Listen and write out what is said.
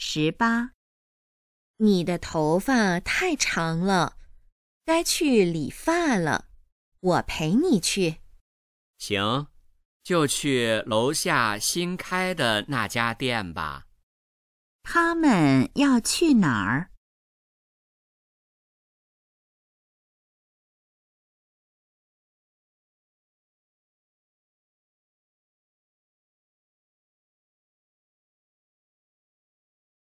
18。你的头发太长了，该去理发了，我陪你去。 行，就去楼下新开的那家店吧。 他们要去哪儿？